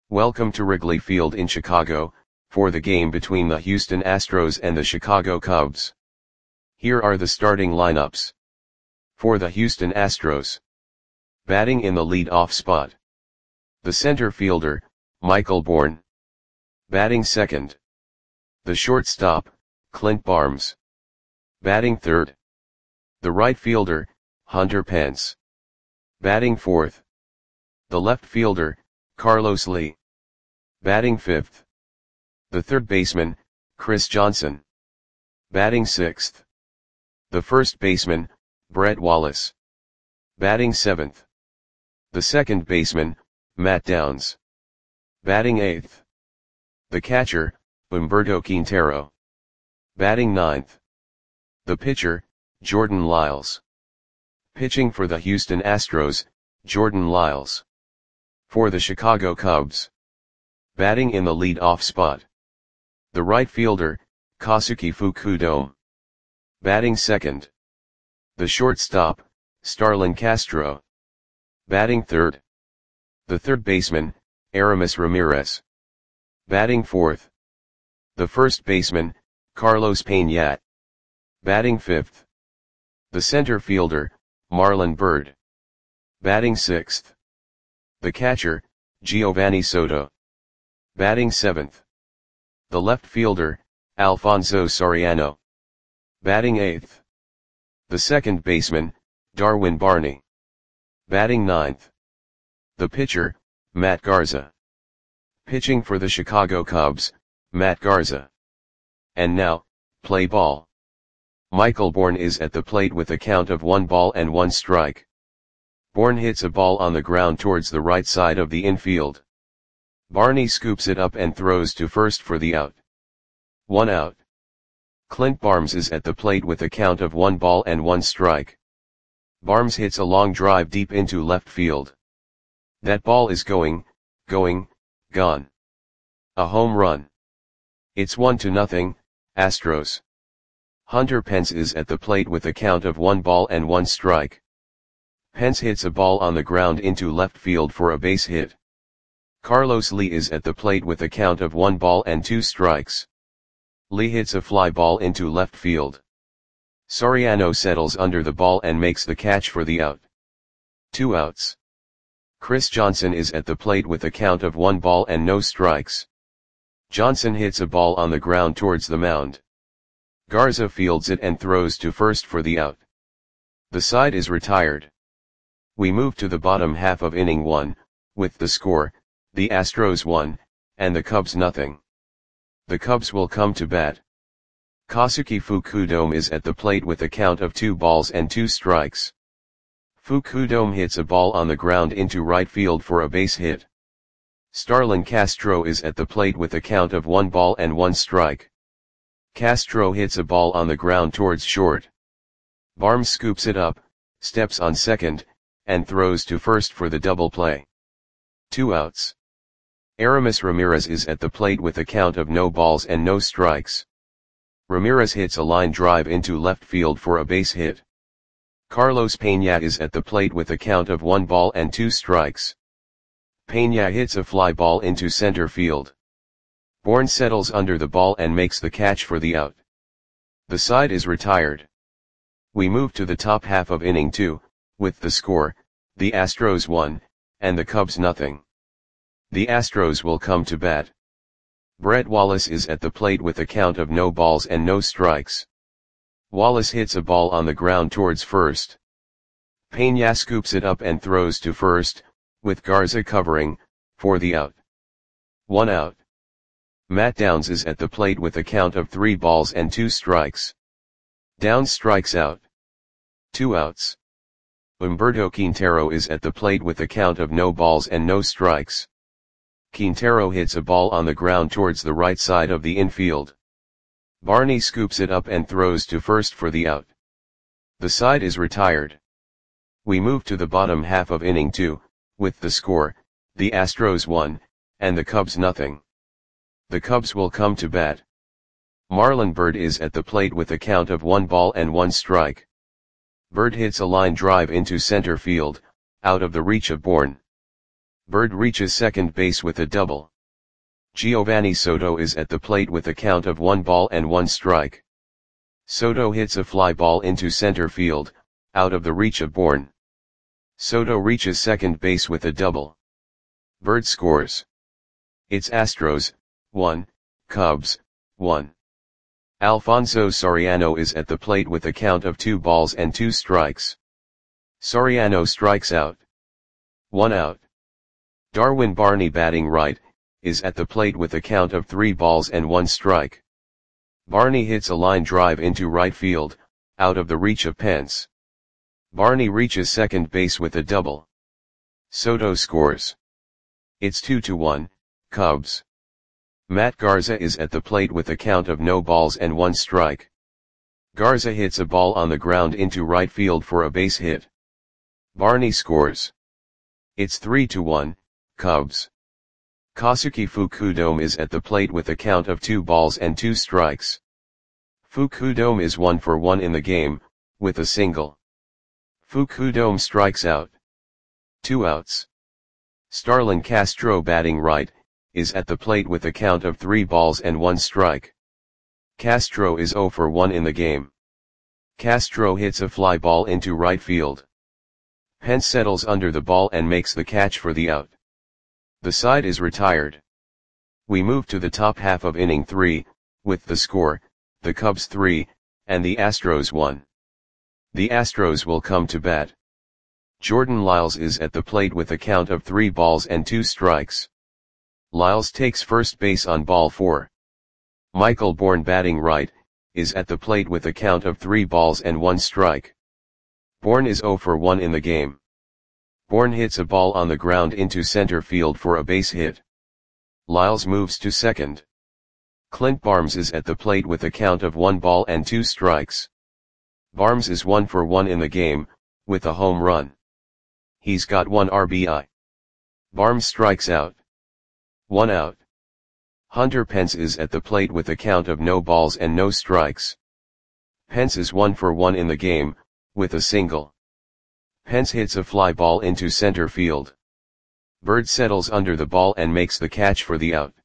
Welcome to Wrigley Field in Chicago, for the game between the Houston Astros and the Chicago Cubs. Here are the starting lineups. For the Houston Astros. Batting in the lead-off spot. The center fielder, Michael Bourn. Batting second. The shortstop, Clint Barnes. Batting third. The right fielder, Hunter Pence. Batting fourth. The left fielder, Carlos Lee. Batting fifth. The third baseman, Chris Johnson. Batting sixth. The first baseman, Brett Wallace. Batting seventh. The second baseman, Matt Downs. Batting eighth. The catcher, Humberto Quintero. Batting ninth. The pitcher, Jordan Lyles. Pitching for the Houston Astros, Jordan Lyles. For the Chicago Cubs. Batting in the lead-off spot. The right fielder, Kosuke Fukudome. Batting second. The shortstop, Starlin Castro. Batting third. The third baseman, Aramis Ramirez. Batting fourth. The first baseman, Carlos Pena. Batting fifth. The center fielder, Marlon Byrd. Batting sixth. The catcher, Giovanni Soto. Batting seventh. The left fielder, Alfonso Soriano. Batting eighth. The second baseman, Darwin Barney. Batting ninth. The pitcher, Matt Garza. Pitching for the Chicago Cubs, Matt Garza. And now, play ball. Michael Bourn is at the plate with a count of 1-1. Bourn hits a ball on the ground towards the right side of the infield. Barney scoops it up and throws to first for the out. 1 out. Clint Barnes is at the plate with a count of 1-1. Barnes hits a long drive deep into left field. That ball is gone. A home run. It's 1-0, Astros. Hunter Pence is at the plate with a count of 1-1. Pence hits a ball on the ground into left field for a base hit. Carlos Lee is at the plate with a count of 1-2. Lee hits a fly ball into left field. Soriano settles under the ball and makes the catch for the out. 2 outs. Chris Johnson is at the plate with a count of 1-0. Johnson hits a ball on the ground towards the mound. Garza fields it and throws to first for the out. The side is retired. We move to the bottom half of inning 1, with the score, the Astros 1, and the Cubs 0. The Cubs will come to bat. Kosuke Fukudome is at the plate with a count of 2-2. Fukudome hits a ball on the ground into right field for a base hit. Starlin Castro is at the plate with a count of 1-1. Castro hits a ball on the ground towards short. Barnes scoops it up, steps on second, and throws to first for the double play. 2 outs. Aramis Ramirez is at the plate with a count of 0-0. Ramirez hits a line drive into left field for a base hit. Carlos Pena is at the plate with a count of 1-2. Pena hits a fly ball into center field. Bourn settles under the ball and makes the catch for the out. The side is retired. We move to the top half of inning 2, with the score, the Astros 1, and the Cubs 0. The Astros will come to bat. Brett Wallace is at the plate with a count of 0-0. Wallace hits a ball on the ground towards first. Pena scoops it up and throws to first, with Garza covering, for the out. 1 out. Matt Downs is at the plate with a count of 3-2. Downs strikes out. 2 outs. Humberto Quintero is at the plate with a count of 0-0. Quintero hits a ball on the ground towards the right side of the infield. Barney scoops it up and throws to first for the out. The side is retired. We move to the bottom half of inning 2, with the score, the Astros 1, and the Cubs 0. The Cubs will come to bat. Marlon Byrd is at the plate with a count of 1-1. Byrd hits a line drive into center field, out of the reach of Bourn. Bird reaches second base with a double. Giovanni Soto is at the plate with a count of 1 ball and 1 strike. Soto hits a fly ball into center field, out of the reach of Bourne. Soto reaches second base with a double. Bird scores. It's Astros, 1, Cubs, 1. Alfonso Soriano is at the plate with a count of 2 balls and 2 strikes. Soriano strikes out. 1 out. Darwin Barney, batting right, is at the plate with a count of 3 balls and 1 strike. Barney hits a line drive into right field, out of the reach of Pence. Barney reaches second base with a double. Soto scores. It's 2-1, Cubs. Matt Garza is at the plate with a count of no balls and 1 strike. Garza hits a ball on the ground into right field for a base hit. Barney scores. It's 3-1, Cubs. Kosuke Fukudome is at the plate with a count of 2 balls and 2 strikes. Fukudome is 1 for 1 in the game, with a single. Fukudome strikes out. 2 outs. Starlin Castro, batting right, is at the plate with a count of 3 balls and 1 strike. Castro is 0 for 1 in the game. Castro hits a fly ball into right field. Pence settles under the ball and makes the catch for the out. The side is retired. We move to the top half of inning 3, with the score, the Cubs 3, and the Astros 1. The Astros will come to bat. Jordan Lyles is at the plate with a count of 3 balls and 2 strikes. Lyles takes first base on ball 4. Michael Bourne, batting right, is at the plate with a count of 3 balls and 1 strike. Bourne is 0 for 1 in the game. Bourne hits a ball on the ground into center field for a base hit. Lyles moves to second. Clint Barnes is at the plate with a count of 1 ball and 2 strikes. Barnes is 1 for 1 in the game, with a home run. He's got 1 RBI. Barnes strikes out. 1 out. Hunter Pence is at the plate with a count of no balls and no strikes. Pence is 1 for 1 in the game, with a single. Pence hits a fly ball into center field. Bird settles under the ball and makes the catch for the out.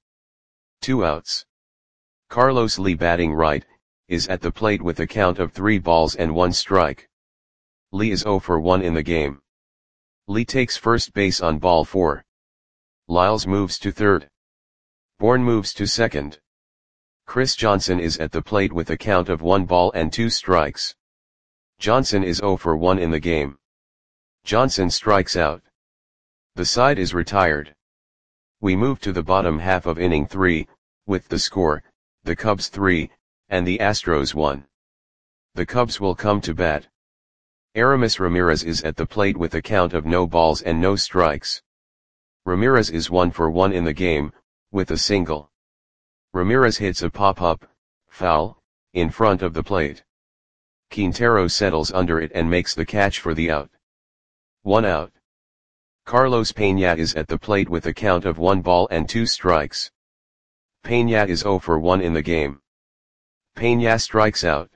2 outs. Carlos Lee, batting right, is at the plate with a count of 3 balls and 1 strike. Lee is 0 for 1 in the game. Lee takes first base on ball 4. Lyles moves to third. Bourne moves to second. Chris Johnson is at the plate with a count of 1 ball and 2 strikes. Johnson is 0 for 1 in the game. Johnson strikes out. The side is retired. We move to the bottom half of inning 3, with the score, the Cubs 3, and the Astros 1. The Cubs will come to bat. Aramis Ramirez is at the plate with a count of no balls and no strikes. Ramirez is 1 for 1 in the game, with a single. Ramirez hits a pop-up, foul, in front of the plate. Quintero settles under it and makes the catch for the out. 1 out. Carlos Peña is at the plate with a count of 1 ball and 2 strikes. Peña is 0 for 1 in the game. Peña strikes out.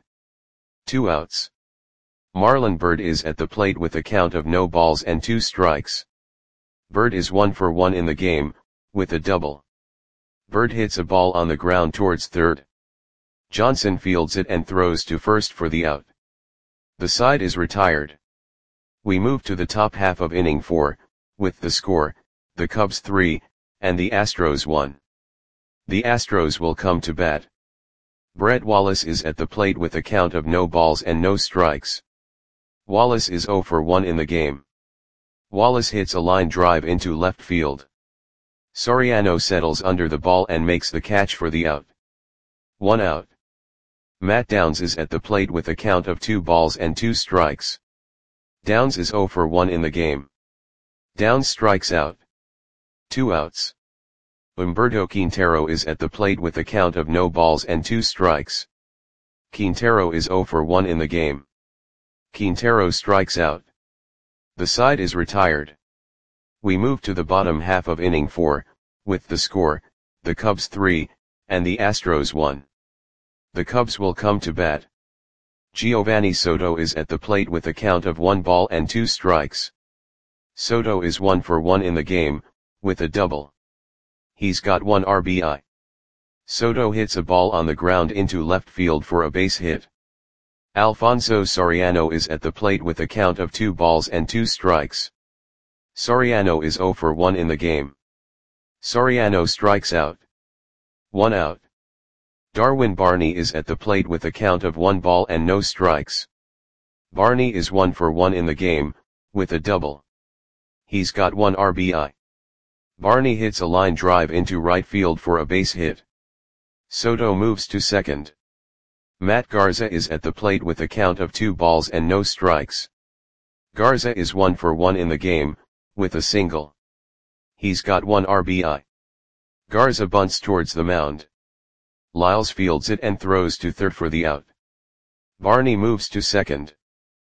2 outs. Marlon Byrd is at the plate with a count of no balls and 2 strikes. Byrd is 1 for 1 in the game, with a double. Byrd hits a ball on the ground towards third. Johnson fields it and throws to first for the out. The side is retired. We move to the top half of inning 4, with the score, the Cubs 3, and the Astros 1. The Astros will come to bat. Brett Wallace is at the plate with a count of no balls and no strikes. Wallace is 0 for 1 in the game. Wallace hits a line drive into left field. Soriano settles under the ball and makes the catch for the out. 1 out. Matt Downs is at the plate with a count of 2 balls and 2 strikes. Downs is 0 for 1 in the game. Downs strikes out. 2 outs. Humberto Quintero is at the plate with a count of no balls and 2 strikes. Quintero is 0 for 1 in the game. Quintero strikes out. The side is retired. We move to the bottom half of inning 4, with the score, the Cubs 3, and the Astros 1. The Cubs will come to bat. Giovanni Soto is at the plate with a count of 1 ball and 2 strikes. Soto is 1 for 1 in the game, with a double. He's got 1 RBI. Soto hits a ball on the ground into left field for a base hit. Alfonso Soriano is at the plate with a count of 2 balls and 2 strikes. Soriano is 0 for 1 in the game. Soriano strikes out. 1 out. Darwin Barney is at the plate with a count of 1 ball and no strikes. Barney is 1 for 1 in the game, with a double. He's got 1 RBI. Barney hits a line drive into right field for a base hit. Soto moves to second. Matt Garza is at the plate with a count of 2 balls and no strikes. Garza is 1 for 1 in the game, with a single. He's got 1 RBI. Garza bunts towards the mound. Lyles fields it and throws to third for the out. Barney moves to second.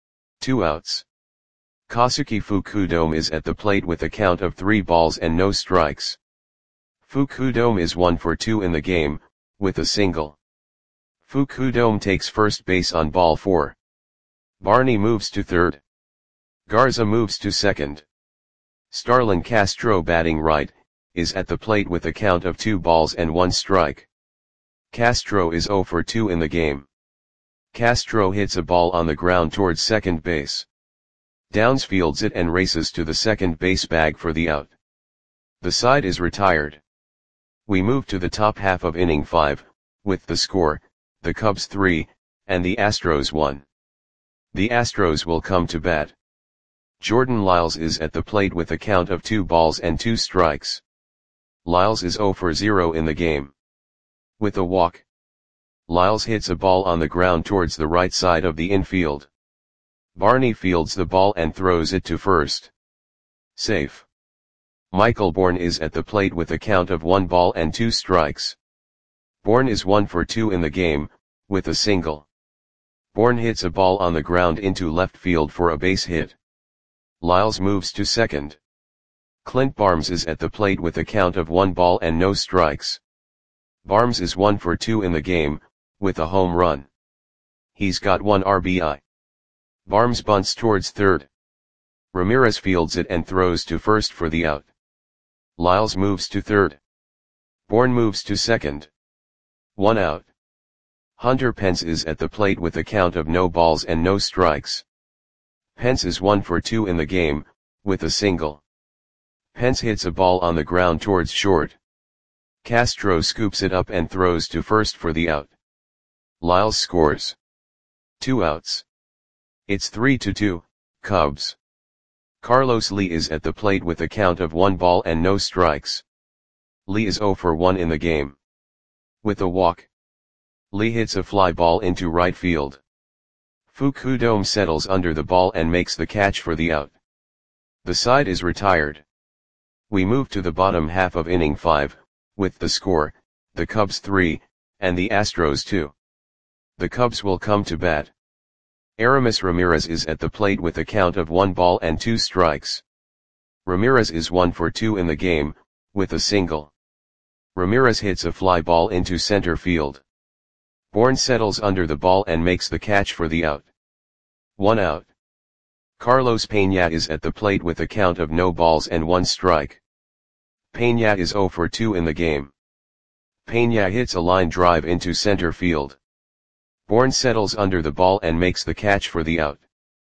2 outs. Kazuki Fukudome is at the plate with a count of 3 balls and no strikes. Fukudome is 1 for 2 in the game, with a single. Fukudome takes first base on ball 4. Barney moves to third. Garza moves to second. Starlin Castro, batting right, is at the plate with a count of 2 balls and 1 strike. Castro is 0 for 2 in the game. Castro hits a ball on the ground towards second base. Downs fields it and races to the second base bag for the out. The side is retired. We move to the top half of inning 5, with the score, the Cubs 3, and the Astros 1. The Astros will come to bat. Jordan Lyles is at the plate with a count of 2 balls and 2 strikes. Lyles is 0 for 0 in the game. With a walk. Lyles hits a ball on the ground towards the right side of the infield. Barney fields the ball and throws it to first. Safe. Michael Bourne is at the plate with a count of 1 ball and 2 strikes. Bourne is 1 for 2 in the game, with a single. Bourne hits a ball on the ground into left field for a base hit. Lyles moves to second. Clint Barnes is at the plate with a count of 1 ball and no strikes. Barnes is 1 for 2 in the game, with a home run. He's got 1 RBI. Barnes bunts towards third. Ramirez fields it and throws to first for the out. Lyles moves to third. Bourne moves to second. 1 out. Hunter Pence is at the plate with a count of no balls and no strikes. Pence is 1 for 2 in the game, with a single. Pence hits a ball on the ground towards short. Castro scoops it up and throws to first for the out. Lyles scores. 2 outs. It's 3-2, Cubs. Carlos Lee is at the plate with a count of 1 ball and no strikes. Lee is 0 for 1 in the game. With a walk. Lee hits a fly ball into right field. Fukudome settles under the ball and makes the catch for the out. The side is retired. We move to the bottom half of inning 5, with the score, the Cubs 3, and the Astros 2. The Cubs will come to bat. Aramis Ramirez is at the plate with a count of 1 ball and 2 strikes. Ramirez is 1 for 2 in the game, with a single. Ramirez hits a fly ball into center field. Bourne settles under the ball and makes the catch for the out. 1 out. Carlos Peña is at the plate with a count of no balls and 1 strike. Peña is 0 for 2 in the game. Peña hits a line drive into center field. Bourne settles under the ball and makes the catch for the out.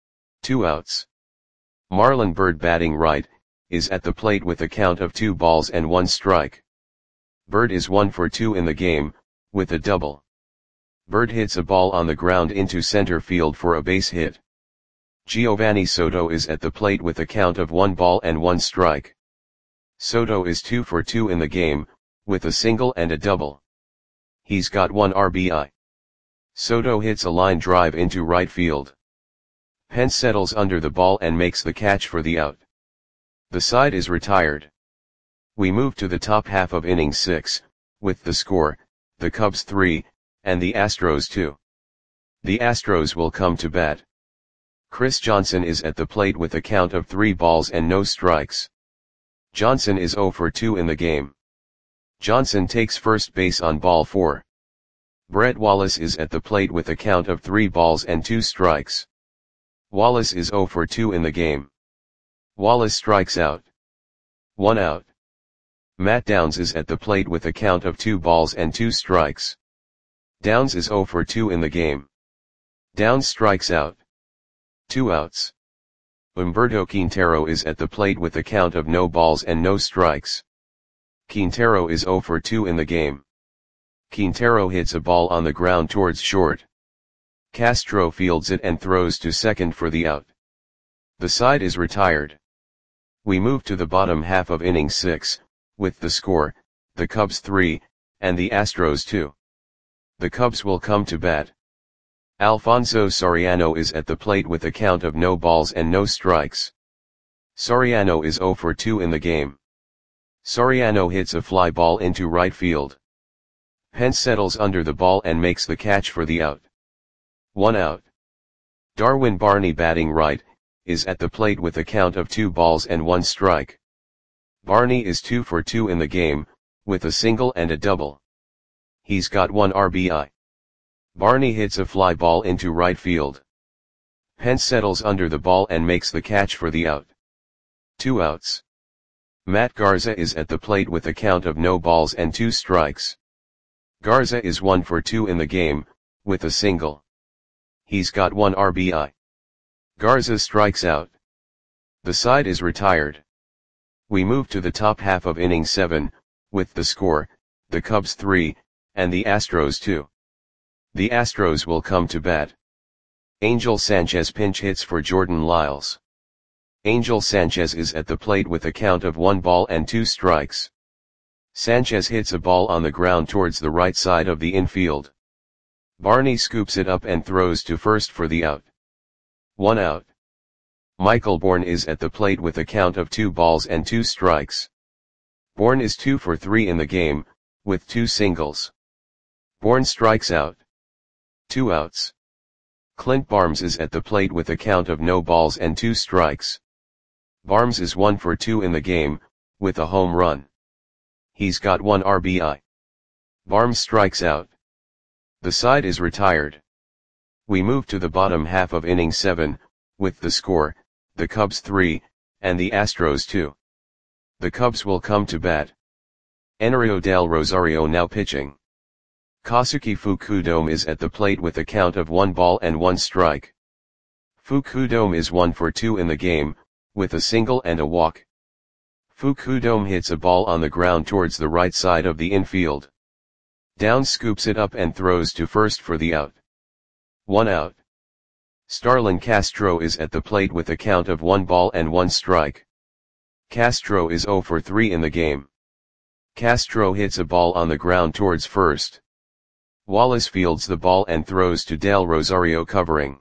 2 outs. Marlon Byrd, batting right, is at the plate with a count of 2 balls and 1 strike. Byrd is 1 for 2 in the game, with a double. Byrd hits a ball on the ground into center field for a base hit. Giovanni Soto is at the plate with a count of 1 ball and 1 strike. Soto is 2 for 2 in the game, with a single and a double. He's got 1 RBI. Soto hits a line drive into right field. Pence settles under the ball and makes the catch for the out. The side is retired. We move to the top half of inning 6, with the score, the Cubs 3, and the Astros 2. The Astros will come to bat. Chris Johnson is at the plate with a count of 3 balls and no strikes. Johnson is 0 for 2 in the game. Johnson takes first base on ball 4. Brett Wallace is at the plate with a count of 3 balls and 2 strikes. Wallace is 0 for 2 in the game. Wallace strikes out. 1 out. Matt Downs is at the plate with a count of 2 balls and 2 strikes. Downs is 0 for 2 in the game. Downs strikes out. 2 outs. Humberto Quintero is at the plate with a count of no balls and no strikes. Quintero is 0 for 2 in the game. Quintero hits a ball on the ground towards short. Castro fields it and throws to second for the out. The side is retired. We move to the bottom half of inning 6, with the score, the Cubs 3, and the Astros 2. The Cubs will come to bat. Alfonso Soriano is at the plate with a count of no balls and no strikes. Soriano is 0 for 2 in the game. Soriano hits a fly ball into right field. Pence settles under the ball and makes the catch for the out. 1 out. Darwin Barney, batting right, is at the plate with a count of 2 balls and 1 strike. Barney is 2 for 2 in the game, with a single and a double. He's got 1 RBI. Barney hits a fly ball into right field. Pence settles under the ball and makes the catch for the out. 2 outs. Matt Garza is at the plate with a count of no balls and 2 strikes. Garza is 1 for 2 in the game, with a single. He's got 1 RBI. Garza strikes out. The side is retired. We move to the top half of inning 7, with the score, the Cubs 3, and the Astros 2. The Astros will come to bat. Angel Sanchez pinch hits for Jordan Lyles. Angel Sanchez is at the plate with a count of 1 ball and 2 strikes. Sanchez hits a ball on the ground towards the right side of the infield. Barney scoops it up and throws to first for the out. 1 out. Michael Bourne is at the plate with a count of 2 balls and 2 strikes. Bourne is 2 for 3 in the game, with 2 singles. Bourne strikes out. 2 outs. Clint Barnes is at the plate with a count of no balls and 2 strikes. Barnes is 1 for 2 in the game, with a home run. He's got 1 RBI. Barnes strikes out. The side is retired. We move to the bottom half of inning 7, with the score, the Cubs 3, and the Astros 2. The Cubs will come to bat. Enerio del Rosario now pitching. Kosuke Fukudome is at the plate with a count of 1 ball and 1 strike. Fukudome is 1 for 2 in the game, with a single and a walk. Fukudome hits a ball on the ground towards the right side of the infield. Downs scoops it up and throws to first for the out. 1 out. Starlin Castro is at the plate with a count of 1 ball and 1 strike. Castro is 0 for 3 in the game. Castro hits a ball on the ground towards first. Wallace fields the ball and throws to Del Rosario covering.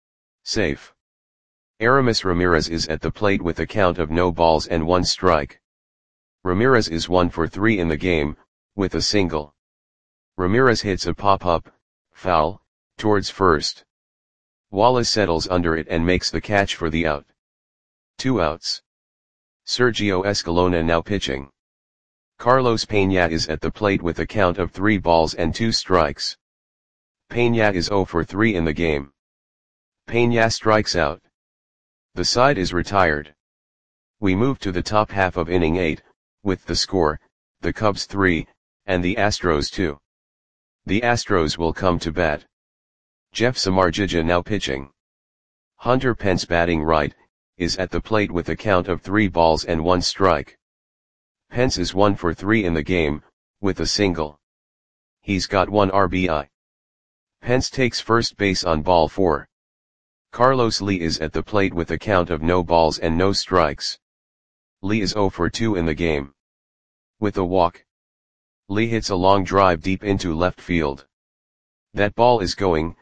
Safe. Aramis Ramirez is at the plate with a count of no balls and 1 strike. Ramirez is 1 for 3 in the game, with a single. Ramirez hits a pop-up, foul, towards first. Wallace settles under it and makes the catch for the out. 2 outs. Sergio Escalona now pitching. Carlos Peña is at the plate with a count of 3 balls and 2 strikes. Peña is 0 for 3 in the game. Peña strikes out. The side is retired. We move to the top half of inning 8, with the score, the Cubs 3, and the Astros 2. The Astros will come to bat. Jeff Samardzija now pitching. Hunter Pence, batting right, is at the plate with a count of 3 balls and 1 strike. Pence is 1 for 3 in the game, with a single. He's got 1 RBI. Pence takes first base on ball 4. Carlos Lee is at the plate with a count of no balls and no strikes. Lee is 0 for 2 in the game. With a walk. Lee hits a long drive deep into left field. That ball is gone.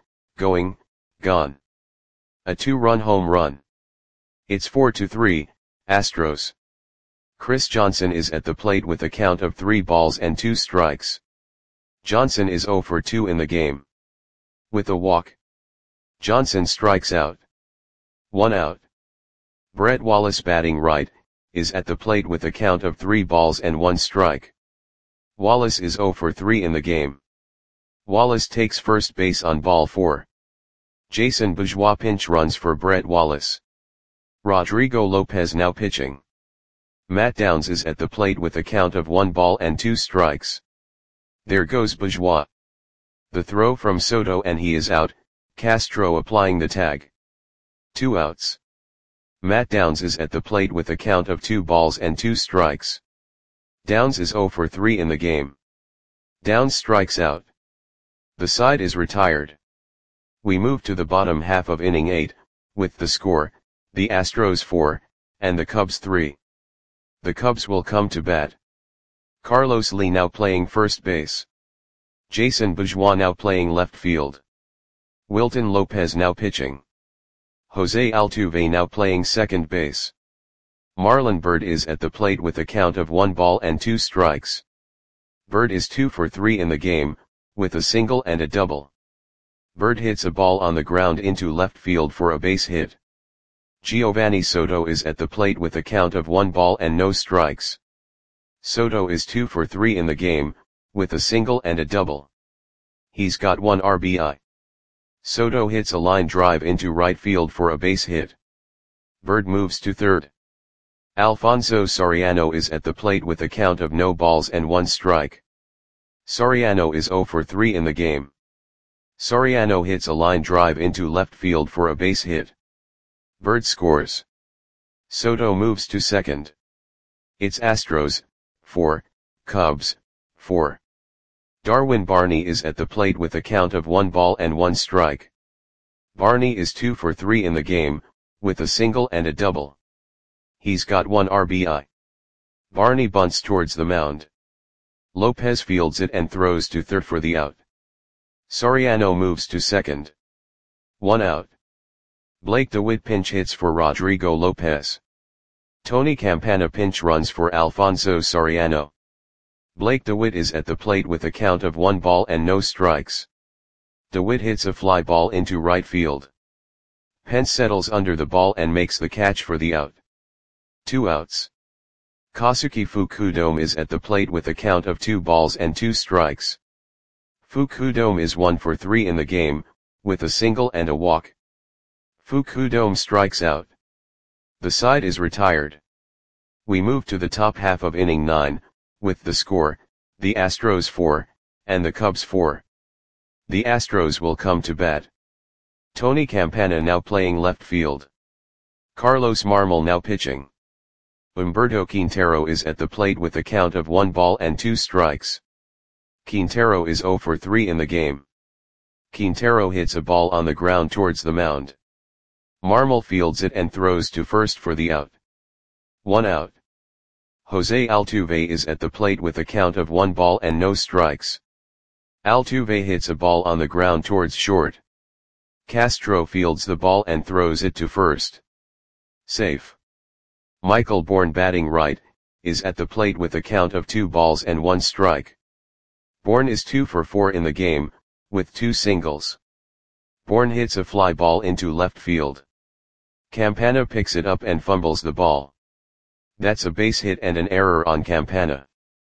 A 2-run home run. It's 4-3, Astros. Chris Johnson is at the plate with a count of 3 balls and 2 strikes. Johnson is 0 for 2 in the game. With a walk. Johnson strikes out. 1 out. Brett Wallace, batting right, is at the plate with a count of 3 balls and 1 strike. Wallace is 0 for 3 in the game. Wallace takes first base on ball 4. Jason Bourgeois pinch runs for Brett Wallace. Rodrigo Lopez now pitching. Matt Downs is at the plate with a count of 1 ball and 2 strikes. There goes Bourgeois. The throw from Soto and he is out, Castro applying the tag. 2 outs. Matt Downs is at the plate with a count of 2 balls and 2 strikes. Downs is 0 for 3 in the game. Downs strikes out. The side is retired. We move to the bottom half of inning 8, with the score, the Astros 4, and the Cubs 3. The Cubs will come to bat. Carlos Lee now playing first base. Jason Bourgeois now playing left field. Wilton Lopez now pitching. Jose Altuve now playing second base. Marlon Byrd is at the plate with a count of 1 ball and 2 strikes. Byrd is 2 for 3 in the game, with a single and a double. Byrd hits a ball on the ground into left field for a base hit. Giovanni Soto is at the plate with a count of 1 ball and no strikes. Soto is 2 for 3 in the game, with a single and a double. He's got 1 RBI. Soto hits a line drive into right field for a base hit. Byrd moves to third. Alfonso Soriano is at the plate with a count of no balls and 1 strike. Soriano is 0 for 3 in the game. Soriano hits a line drive into left field for a base hit. Byrd scores. Soto moves to second. It's Astros, 4, Cubs, 4. Darwin Barney is at the plate with a count of 1 ball and 1 strike. Barney is 2 for 3 in the game, with a single and a double. He's got 1 RBI. Barney bunts towards the mound. Lopez fields it and throws to third for the out. Soriano moves to second. 1 out. Blake DeWitt pinch hits for Rodrigo Lopez. Tony Campana pinch runs for Alfonso Soriano. Blake DeWitt is at the plate with a count of 1 ball and no strikes. DeWitt hits a fly ball into right field. Pence settles under the ball and makes the catch for the out. 2 outs. Kosuke Fukudome is at the plate with a count of 2 balls and 2 strikes. Fukudome is 1 for 3 in the game, with a single and a walk. Fukudome strikes out. The side is retired. We move to the top half of inning 9, with the score, the Astros 4, and the Cubs 4. The Astros will come to bat. Tony Campana now playing left field. Carlos Marmol now pitching. Humberto Quintero is at the plate with a count of 1 ball and 2 strikes. Quintero is 0 for 3 in the game. Quintero hits a ball on the ground towards the mound. Marmol fields it and throws to first for the out. 1 out. Jose Altuve is at the plate with a count of 1 ball and no strikes. Altuve hits a ball on the ground towards short. Castro fields the ball and throws it to first. Safe. Michael Bourne batting right, is at the plate with a count of 2 balls and 1 strike. Bourne is 2 for 4 in the game, with 2 singles. Bourne hits a fly ball into left field. Campana picks it up and fumbles the ball. That's a base hit and an error on Campana.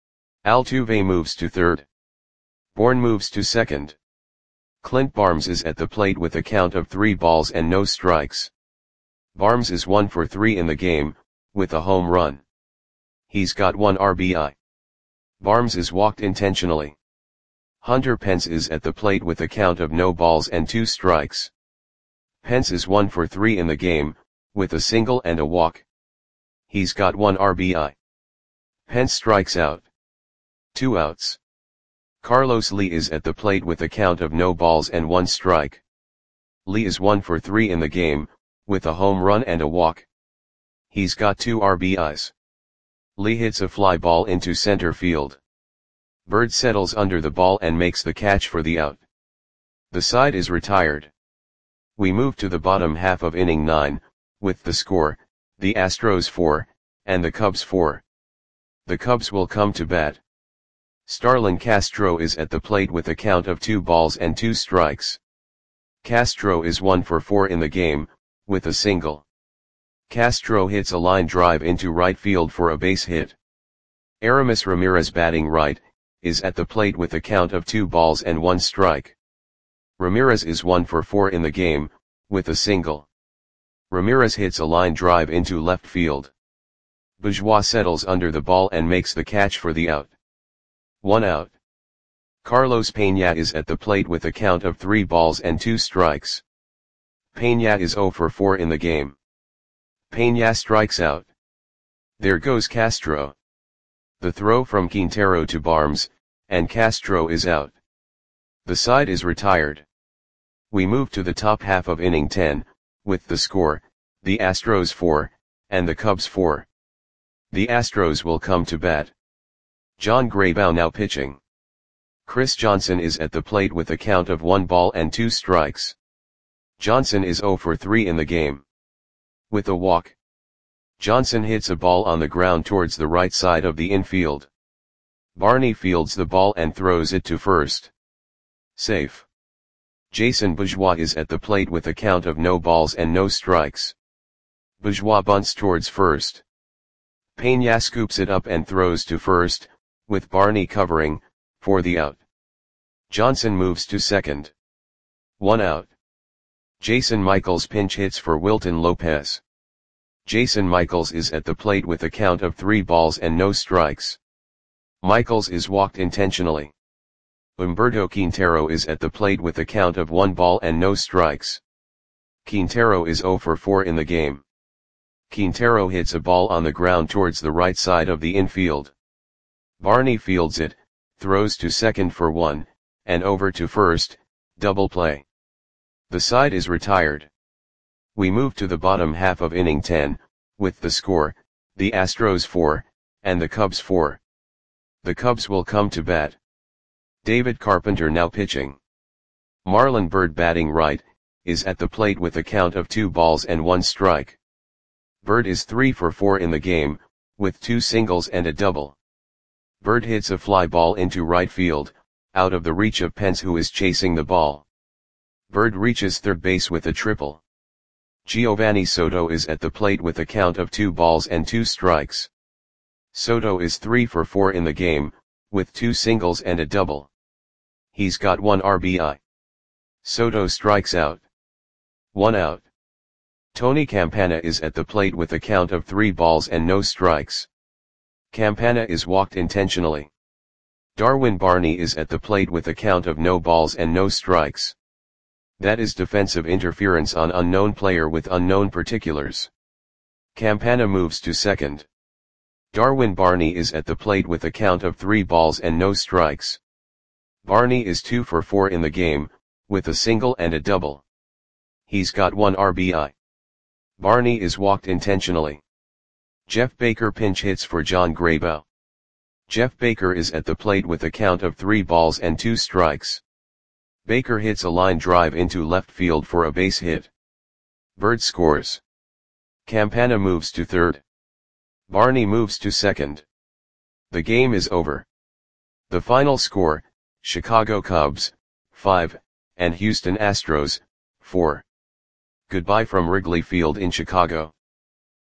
Altuve moves to third. Bourne moves to second. Clint Barnes is at the plate with a count of 3 balls and no strikes. Barnes is 1 for 3 in the game, with a home run. He's got 1 RBI. Barnes is walked intentionally. Hunter Pence is at the plate with a count of no balls and 2 strikes. Pence is 1 for 3 in the game, with a single and a walk. He's got 1 RBI. Pence strikes out. 2 outs. Carlos Lee is at the plate with a count of no balls and 1 strike. Lee is 1 for 3 in the game, with a home run and a walk. He's got 2 RBIs. Lee hits a fly ball into center field. Byrd settles under the ball and makes the catch for the out. The side is retired. We move to the bottom half of inning 9, with the score, the Astros 4, and the Cubs 4. The Cubs will come to bat. Starlin Castro is at the plate with a count of 2 balls and 2 strikes. Castro is 1 for 4 in the game, with a single. Castro hits a line drive into right field for a base hit. Aramis Ramirez batting right, is at the plate with a count of 2 balls and 1 strike. Ramirez is 1 for 4 in the game, with a single. Ramirez hits a line drive into left field. Bourgeois settles under the ball and makes the catch for the out. 1 out. Carlos Peña is at the plate with a count of 3 balls and 2 strikes. Peña is 0 for 4 in the game. Peña strikes out. There goes Castro. The throw from Quintero to Barnes, and Castro is out. The side is retired. We move to the top half of inning 10, with the score, the Astros 4, and the Cubs 4. The Astros will come to bat. John Graybow now pitching. Chris Johnson is at the plate with a count of 1 ball and 2 strikes. Johnson is 0 for 3 in the game. With a walk, Johnson hits a ball on the ground towards the right side of the infield. Barney fields the ball and throws it to first. Safe. Jason Bourgeois is at the plate with a count of no balls and no strikes. Bourgeois bunts towards first. Peña scoops it up and throws to first, with Barney covering, for the out. Johnson moves to second. 1 out. Jason Michaels pinch hits for Wilton Lopez. Jason Michaels is at the plate with a count of 3 balls and no strikes. Michaels is walked intentionally. Humberto Quintero is at the plate with a count of 1 ball and no strikes. Quintero is 0 for 4 in the game. Quintero hits a ball on the ground towards the right side of the infield. Barney fields it, throws to second for 1, and over to first, double play. The side is retired. We move to the bottom half of inning 10, with the score, the Astros 4, and the Cubs 4. The Cubs will come to bat. David Carpenter now pitching. Marlon Byrd batting right, is at the plate with a count of 2 balls and 1 strike. Byrd is 3 for 4 in the game, with 2 singles and a double. Byrd hits a fly ball into right field, out of the reach of Pence who is chasing the ball. Byrd reaches third base with a triple. Giovanni Soto is at the plate with a count of 2 balls and 2 strikes. Soto is 3 for 4 in the game, with 2 singles and a double. He's got 1 RBI. Soto strikes out. 1 out. Tony Campana is at the plate with a count of 3 balls and no strikes. Campana is walked intentionally. Darwin Barney is at the plate with a count of no balls and no strikes. That is defensive interference on unknown player with unknown particulars. Campana moves to second. Darwin Barney is at the plate with a count of 3 balls and no strikes. Barney is 2 for 4 in the game, with a single and a double. He's got 1 RBI. Barney is walked intentionally. Jeff Baker pinch hits for John Graybow. Jeff Baker is at the plate with a count of 3 balls and 2 strikes. Baker hits a line drive into left field for a base hit. Byrd scores. Campana moves to third. Barney moves to second. The game is over. The final score, Chicago Cubs, 5, and Houston Astros, 4. Goodbye from Wrigley Field in Chicago.